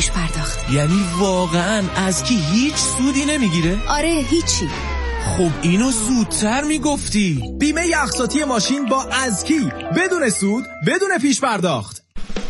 پیش پرداخت. یعنی واقعا از کی هیچ سودی نمیگیره؟ آره هیچی. خب اینو زودتر میگفتی. بیمه اقساطی ماشین با ازکی، بدون سود، بدون پیش پرداخت.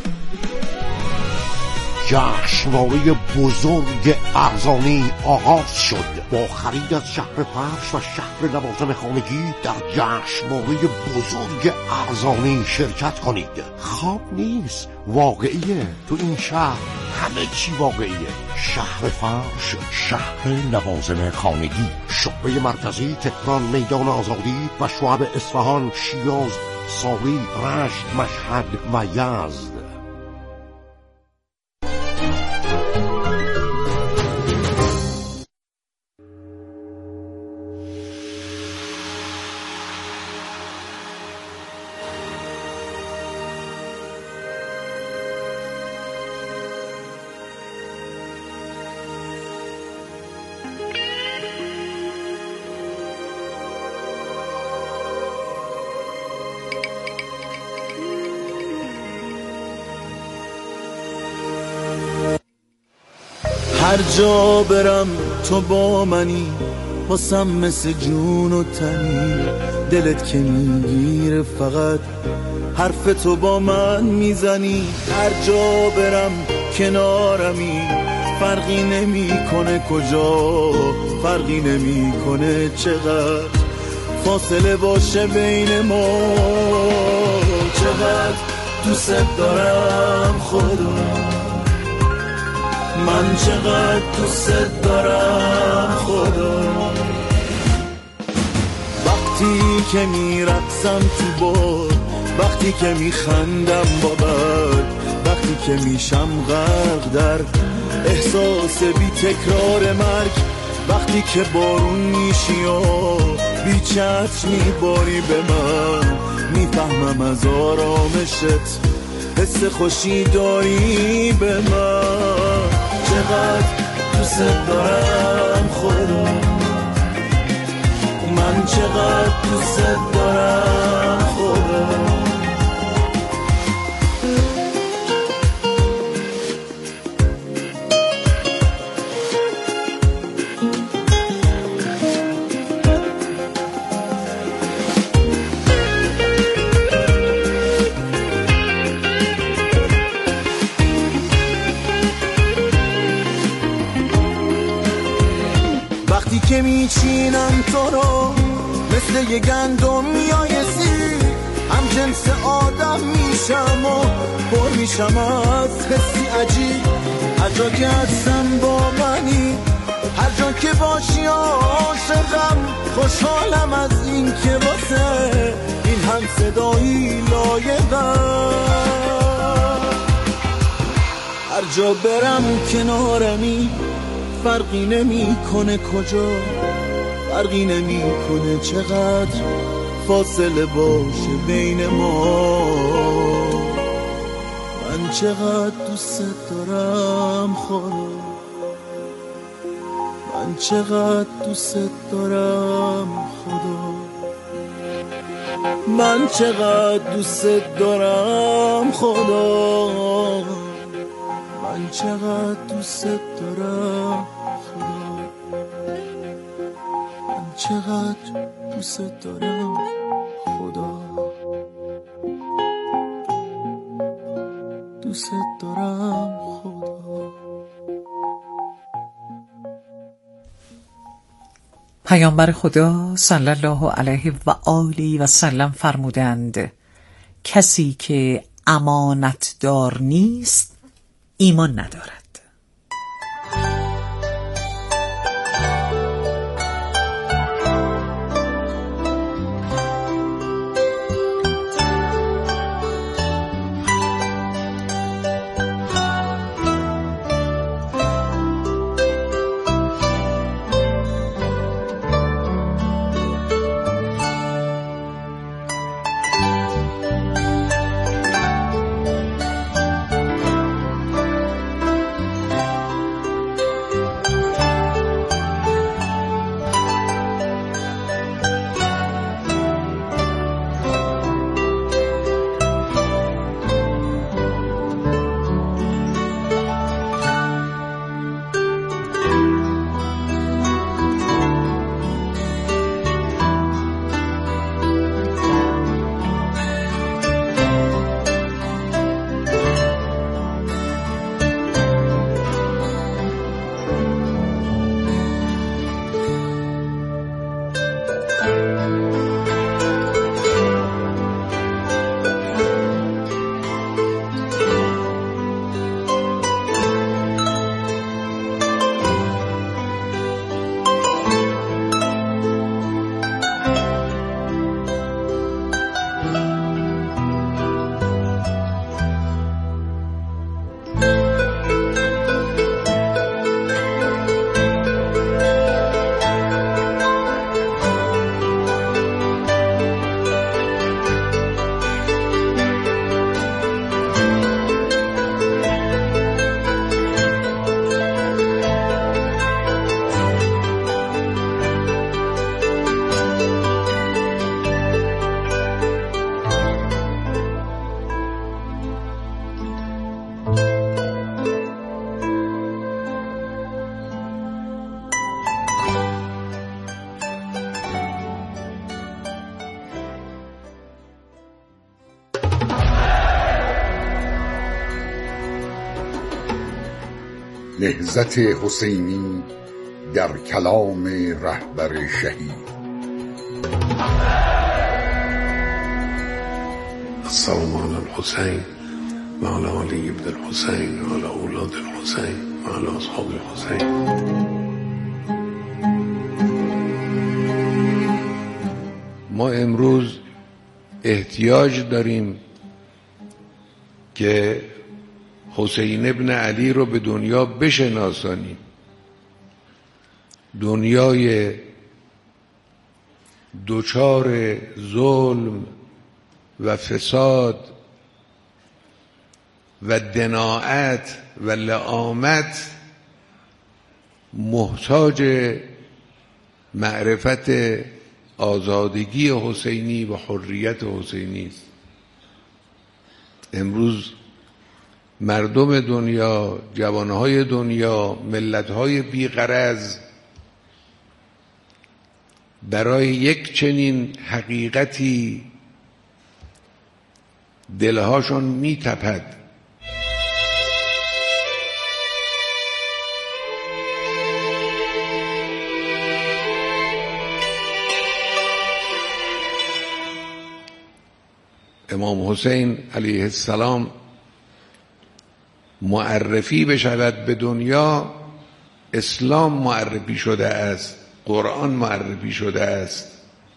جشنواره بزرگ ارزانی آغاز شد. با خرید از شهر فرش و شهر لوازم خانگی در جشنواره بزرگ ارزانی شرکت کنید. خواب نیست، واقعیه. تو این شهر همه چی واقعیه. شهر فرش، شهر لوازم خانگی، شعبه مرکزی تهران، میدان آزادی و شعب اصفهان، شیراز، ساری، رشت، مشهد و یزد. هر جا برم تو با منی، واسم مثل جون و تنی. دلت که میگیره فقط حرف تو با من میزنی. هر جا برم کنارمی، فرقی نمیکنه کجا، فرقی نمیکنه چقدر فاصله باشه بین ما. چقدر دوست دارم خدا، من چقدر دوست دارم خدا. وقتی که میرقصم تو باد، وقتی که میخندم با بد، وقتی که میشم غرق در احساس بی تکرار مرگ، وقتی که بارون میشی و بی چتر میباری به من، میفهمم از آرامشت حس خوشی داری به من. چقدر دوست دارم خدا، من چقدر دوست دارم خدا. که میچینم تو رو مثل یه گندم میایسی، هم جنس آدم میشم و پر میشم از حسی عجیب. هر جا که هستم با منی، هر جا که باشی عاشقم، خوشحالم از این که واسه این هم صدایی لایقم. هر جا برم کنارمی، فرقی نمی کنه کجا، فرقی نمی کنه چقدر فاصله باشه بین ما. من چقدر دوست دارم خدا، من چقدر دوست دارم خدا، من چقدر دوست دارم خدا، من چقدر دوست دارم خدا، من چقدر دوست دارم خدا، دوست دارم خدا. پیامبر خدا صلی الله علیه و آله و سلم فرمودند کسی که امانتدار نیست ایمان ندارد. نهضت حسینی در کلام رهبر شهید. السلام علی الحسین و علی علی ابن الحسین و علی اولاد الحسین و علی اصحاب الحسین. ما امروز احتیاج داریم که حسین ابن علی رو به دنیا بشناسانیم. دنیای دچار ظلم و فساد و دناعت و لعامت محتاج معرفت آزادگی حسینی و حریت حسینی است. امروز مردم دنیا، جوانهای دنیا، ملتهای بیغرض برای یک چنین حقیقتی دلهاشون میتپد. امام حسین علیه السلام معرفی بشود به دنیا، اسلام معرفی شده است، قرآن معرفی شده است.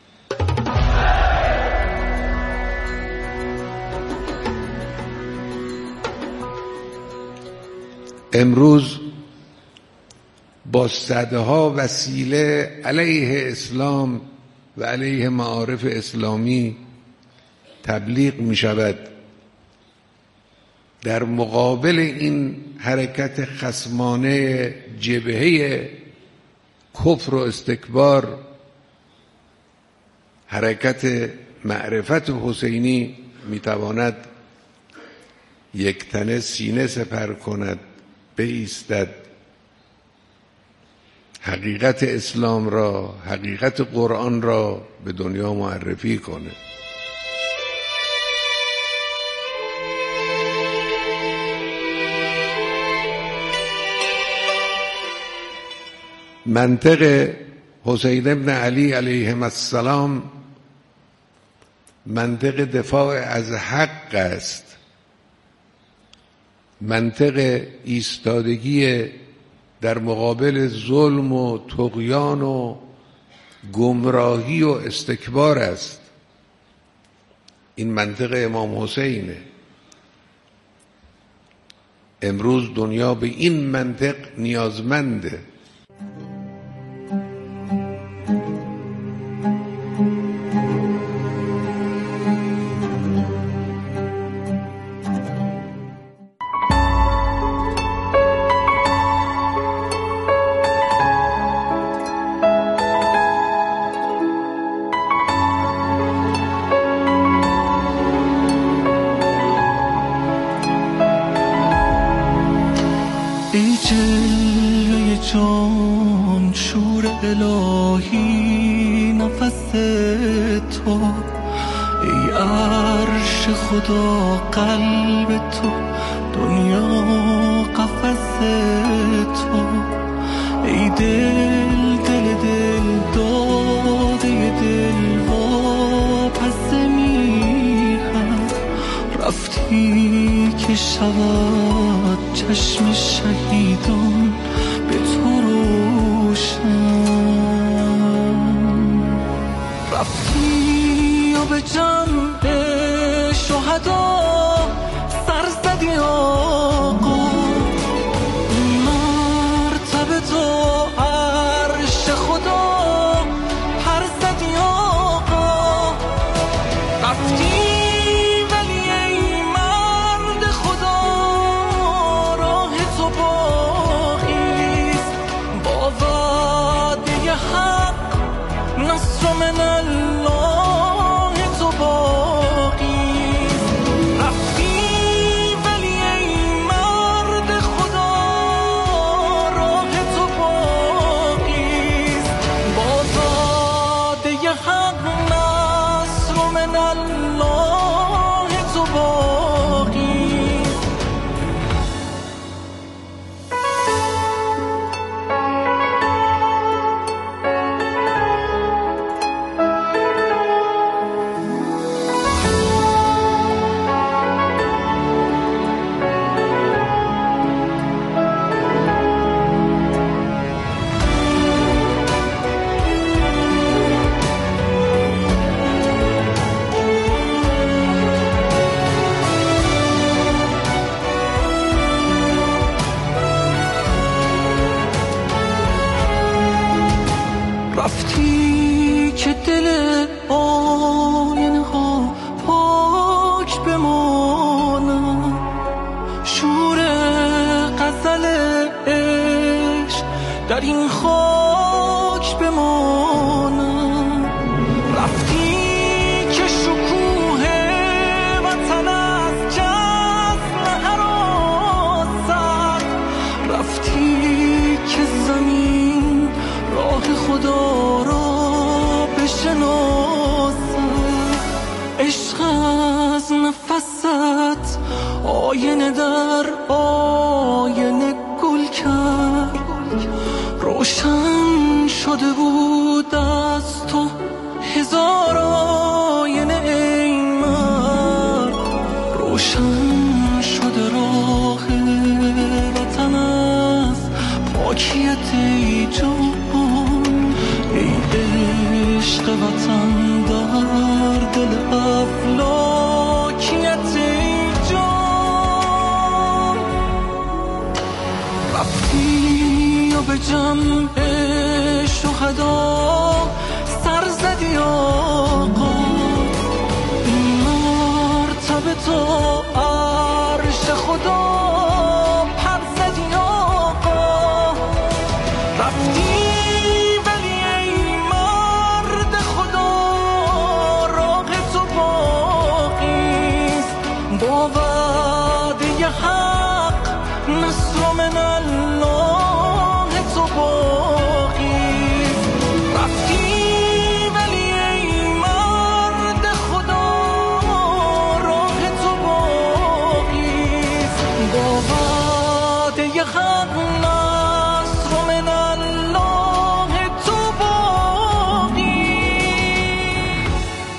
امروز با صدها وسیله علیه اسلام و علیه معارف اسلامی تبلیغ می شود. در مقابل این حرکت خصمانه جبهه کفر و استکبار، حرکت معرفت حسینی می تواند یک تنه سینه سپر کند، بایستد، حقیقت اسلام را، حقیقت قرآن را به دنیا معرفی کنه. منطق حسین ابن علی علیه السلام منطق دفاع از حق است، منطق ایستادگی در مقابل ظلم و طغیان و گمراهی و استکبار است. این منطق امام حسینه. امروز دنیا به این منطق نیازمنده. ای جلوه جان شور الهی نفس تو، ای عرش خدا قلب تو، دنیا قفس تو، ای دل دل دل داده دل واپس میهم، رفتی که شود چشم شهیدان به تو روشن، رفتی و به جمع شهدا سر زدی آقا، مرتبه تو عرش خدا پر زدی آقا، رفتی من الله تو باقی، رفتی ولی ای مرد خدا راه تو باقی، با داده حق نصر من الله تو باقی. این خاک بمانم. رفتی که شکوه وطن از جست نهراسد، رفتی که زمین راه خدا را بشناسد. عشق از نفست آینه در آینه گل کرد، روشن شده بود از تو هزار آینه ای مرد. روشن شده راه وطن از پاکیت ای جان، ای عشق وطن در دل افلاکیت ای جان. رفتی و به جمع شهدا سر زدی آقا، این مرتبه تو عرش خدا پر زدی آقا. رفتی ولی ای مرد خدا راه تو باقیست، با وعده حق نصر من الله تو باقیست. رفتی ولی ای مرد خدا راه تو باقیست، با وعده حق نصر من الله تو باقیست.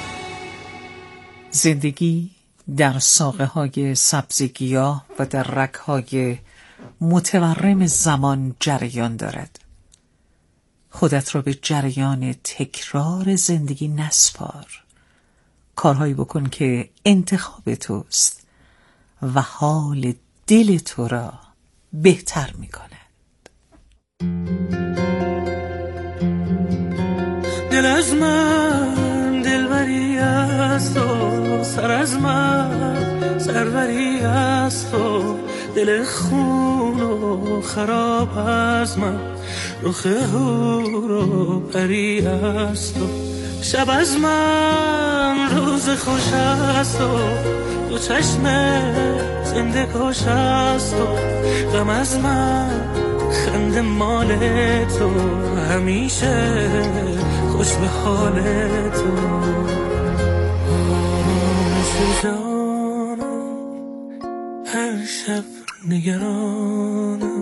زندگی در ساقه های سبز گیاه و در رگ های متورم زمان جریان دارد. خودت را به جریان تکرار زندگی نسپار. کارهایی بکن که انتخاب توست و حال دل تو را بهتر می کند. دل از من دلبری است و سر از من سروری است و دل خون و خراب از من رخ هور و پری است و شب از من روز خوش است و دو چشم زنده کش است و غم از من خنده مال تو همیشه خوش به حال تو. جانم هر شب نگرانم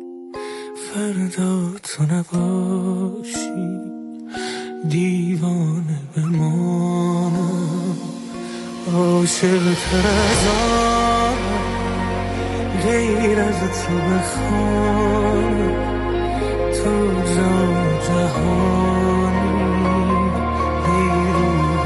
فردا تو نباشی دیوانه بمانم. عاشق تر از آنم غیر از تو بخوانم، تو جهانی بیرون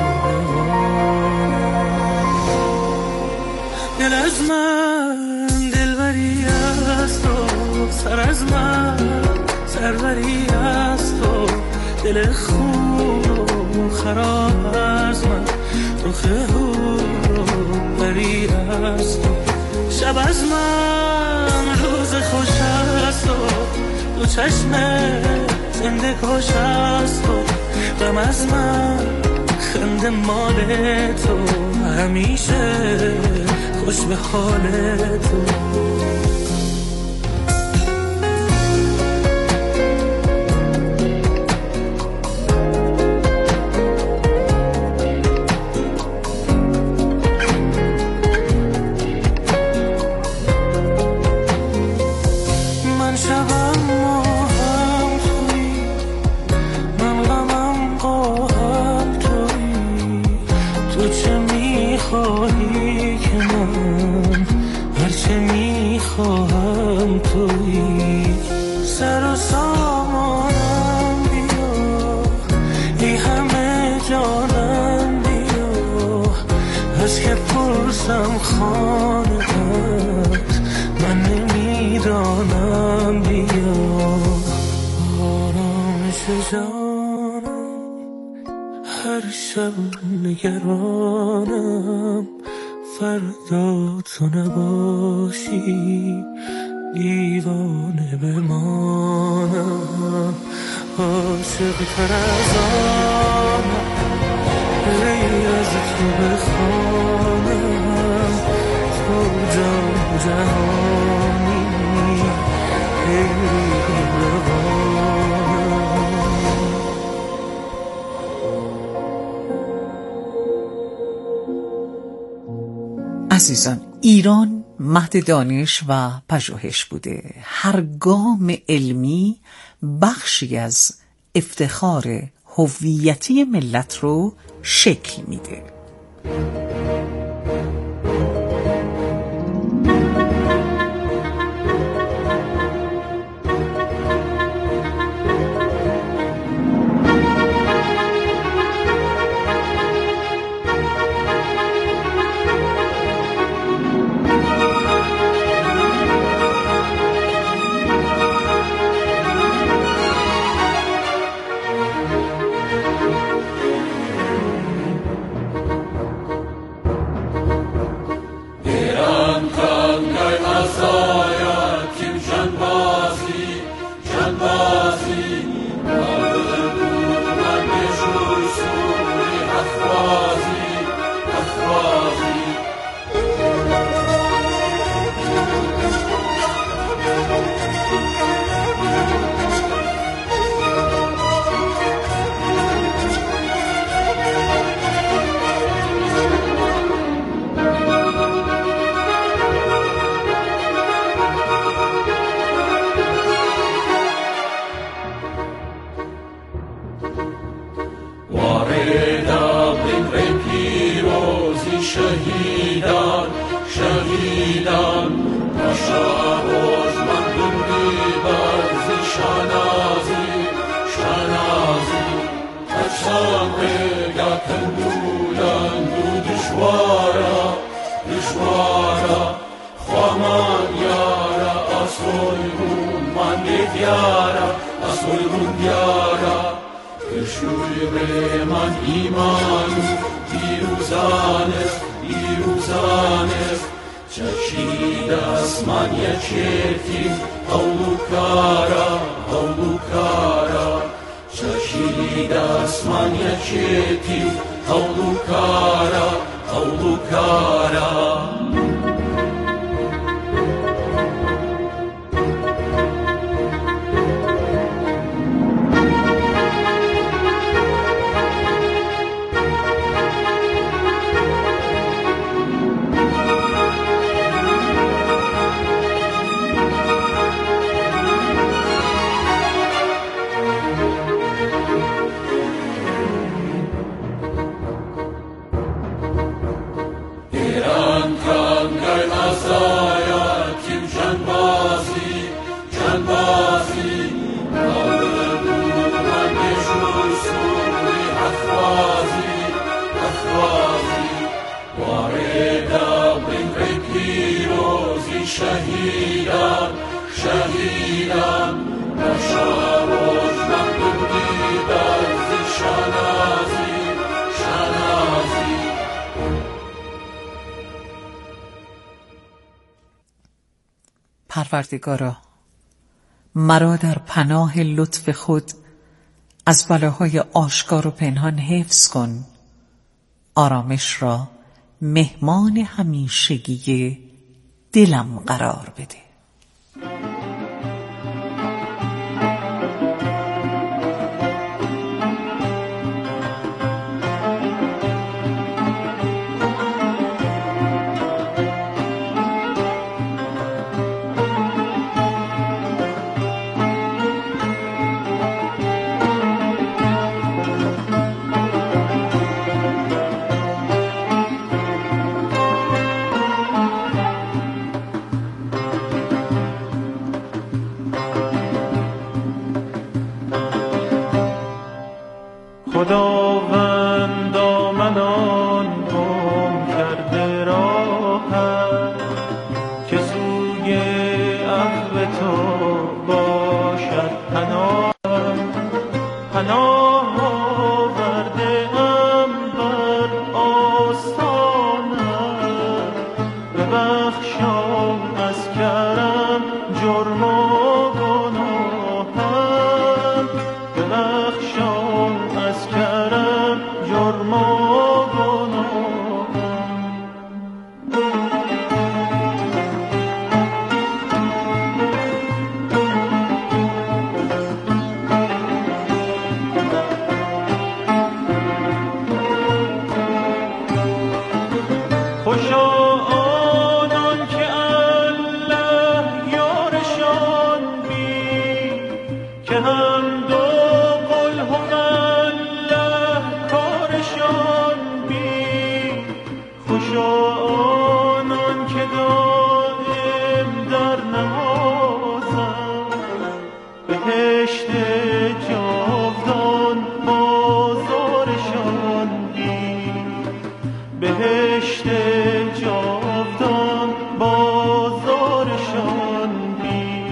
بمانم. دل از من دلبری است و سر از من سروری است و دل خون و خراب از من رخ هور و پری است و شب از من روز خوش است و دو چشم زنده کش است و غم از من خنده مال تو همیشه خوش به حال تو. نگرانم فردا تو نباشی دیوانه بمانم. آنم، عاشق‌تر از آنم، غیر از تو بخوانم، تو جان جهانی عزیزان، ایران مهد دانش و پژوهش بوده. هر گام علمی بخشی از افتخار هویتی ملت رو شکل میده. شهیدان شهیدان تشاوز مردم بیبرزی شنازی شنازی تشاوز یا کندولان دو دشوارا دشوارا خوامان یارا اصول رون من دیارا اصول رون دیارا کشوی به من ایمان دیروزانه چشید اسمان یکیتی هولوکارا چشید اسمان یکیتی هولوکارا شهیدان شهیدان تشاوز مردم بیبرزی شنازی شنازی. پروردگارا، مرا در پناه لطف خود از بلاهای آشکار و پنهان حفظ کن. آرامش را مهمان همیشگی دلم قرار بده. خداوند دامنان گم کرده راهم که سوی عفو تو باشد پناه آورده ام بر آستانت، ببخشا از کرم جرم و گناهم. که هم دو قل هم الله کارشان بی خوشا آنان که دائم در نمازم بهشت جاودان بازارشان بی بهشت جاودان بازارشان بی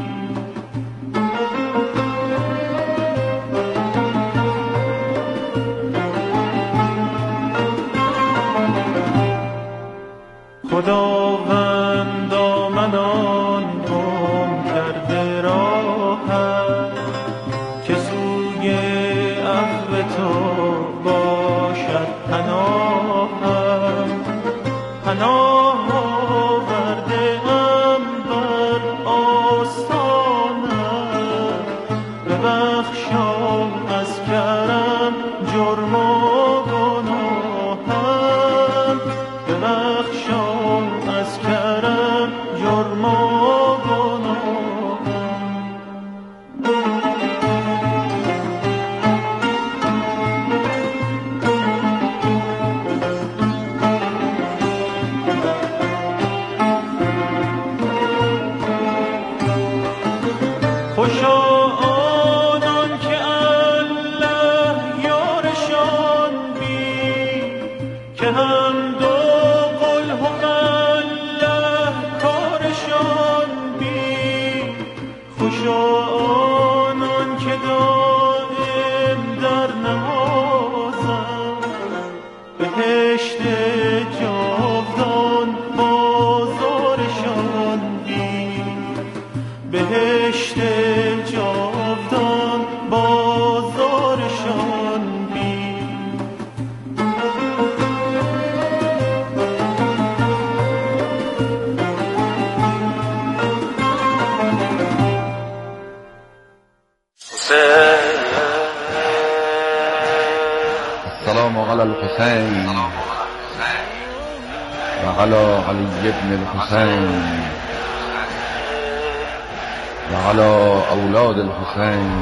خداوند دامنان گم کرده راهم که سوی عفو تو باشد پناهم پناه آورده ام بر آستانم ببخشا از کرم جرم و گناهم ببخشا از کرم جرم و خوشا آنان که الله یارشان بی که هم دو قل هم الله کارشان بی خوشا آنان که دائم در نمازم بهشت جاودان بازارشان بی بهشت جاودان بازارشان بی السلام علی الحسین و علی علی ابن الحسین و علی اولاد الحسین.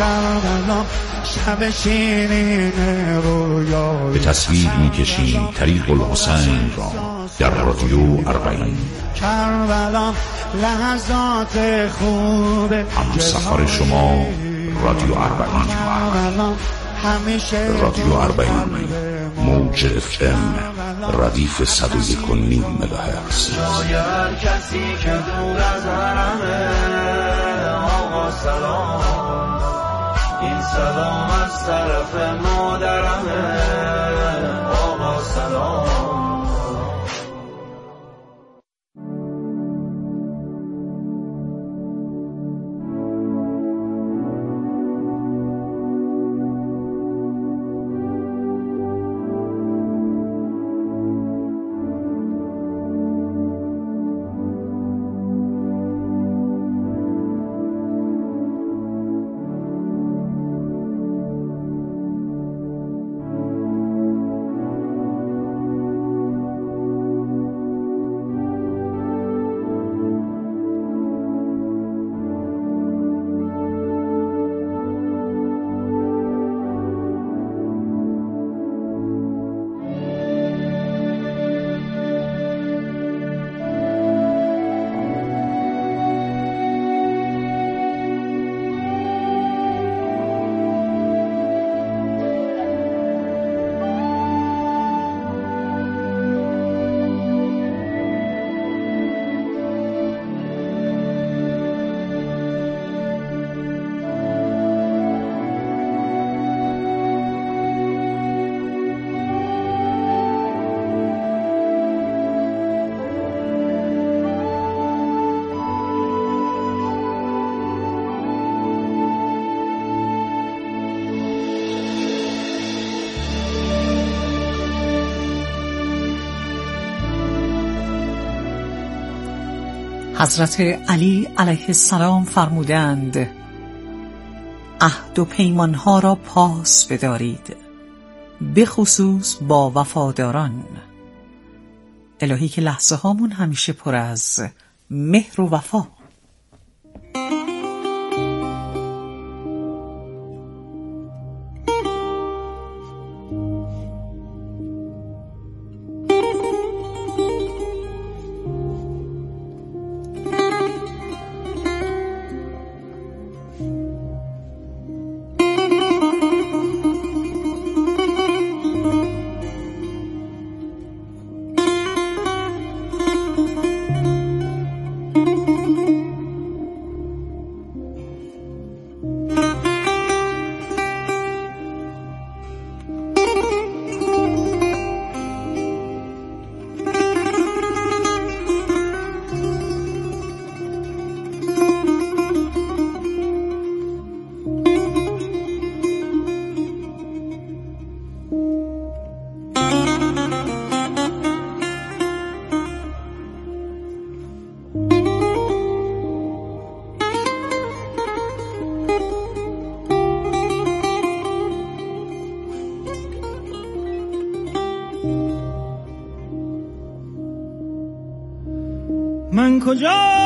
به تصویر می‌کشیم طریق الحسین را در رادیو اربعین. همسفر شما رادیو اربعین. رادیو اربعین موج FM ردیف 101.9 مگاهرتز. هر کسی که دور از حرمه آقا سلام این سلام از طرف مادرمه آقا سلام. حضرت علی علیه السلام فرمودند عهد و پیمانها را پاس بدارید، به خصوص با وفاداران. الهی که لحظه هامون همیشه پر از مهر و وفا. من کجا